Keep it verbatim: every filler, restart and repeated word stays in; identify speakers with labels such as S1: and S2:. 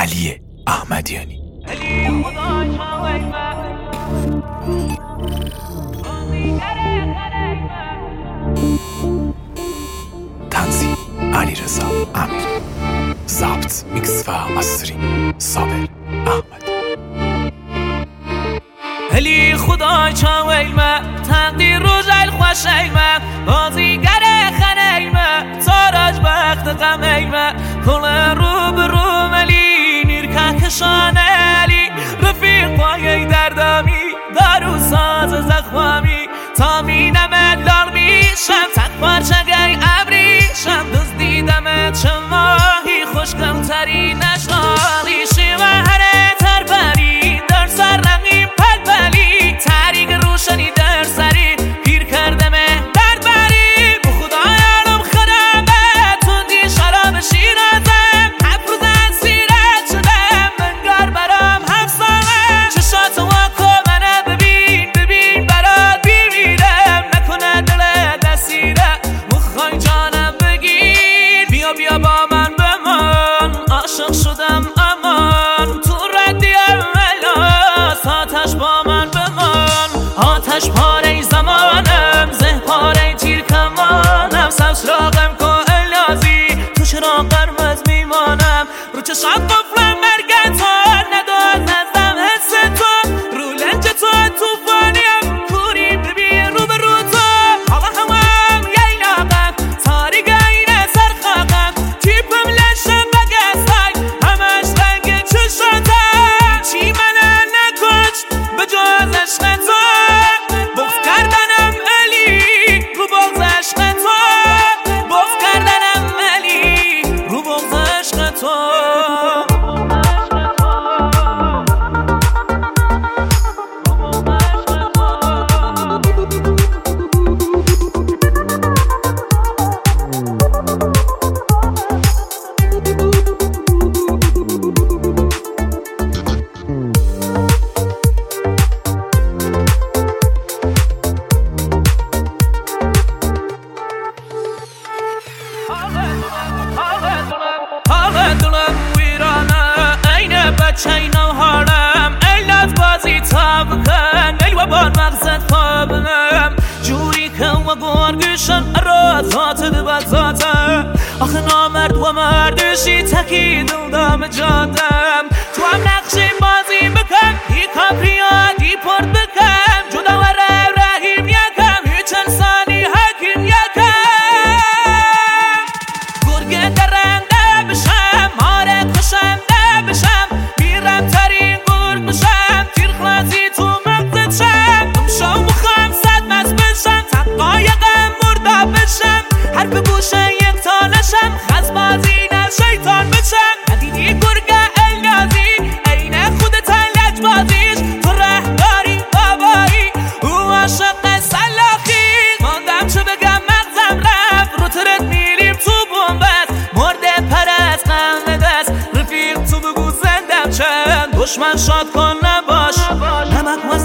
S1: علی احمدیانی. تنظیم علیرضا امیر. ضبط، میکس و مسترینگ صابر احمد.
S2: هلی خدای چاویلمه تقدیر رو جل خوشیمه بازیگر خنیمه تاراج بخت غمیمه کل رو برو ملی نیرکه کشانلی رفیق پایه دردامی دارو ساز زخوامی تامینم لال میشم تک پارچگه ابریشم دوست دیدم چه ماهی خوشگم تری نشالی شیوهره تر بری در سر رقیم پلپلی تریق روشنی در سری پیر کردمه درد بری به خدا یارم خرمه توندی شراب شیرازم هفت روز از سیرت شدم منگر برام همسامه چشات واکو منه ببین ببین برات بیمیرم نکنه دل دستیره مخوای جانم بگیر بیا بیا با من بمان عاشق شدم امان تو ردیم ملاس آتش با من بمان آتش پاره زمانم زه پاره تیر کمانم سبز راقم که الازی تو چرا قرمز میمانم رو چشم قفلم مرگت ها نداد نزدم حس تو رو لنج تو توفانیم کوری ببین رو به رو تو حالا همم ییلاقم تاریک اینه سرخاقم تیپم لشم بگستای همش رنگ چشاتم چی منه نکشت به جز عشق تو بغض کردنم علی رو بغض عشق تو بغض کردنم علی رو بغض عشق تو حال دلم ویرانه اینه بچه اینو حالم ایلت بازی تا بکن ایل و بار مغزت خوابنم جوری که و گرگشن را ذات دو ذاتم آخه نامرد و مردشی تکی دل دام جادم تو هم نقشی بازی بکن ای کاپریا دی پورت بکن جدا و رو رحیم یکم هیچ انسانی حکیم یکم گرگه درنده بشم ماره کشنده بشم میرم ترین گرگ بشم تیر خلاصی تو مغزت شم دمشو مخم صد مز بشم تقایقم مردا بشم حرف گوشه یک تالشم خزبازی نه شیطان بشم ندیدی گرگه الیازی اینه خودت لج بازیش تو رهداری بابایی او عاشق سلاخی ماندم چه بگم مغزم رفت رو ترت میریم تو بومبست مرده پر از قهن دست رفیق تو بگو زندم چند دشمن شاد کن نباش نمک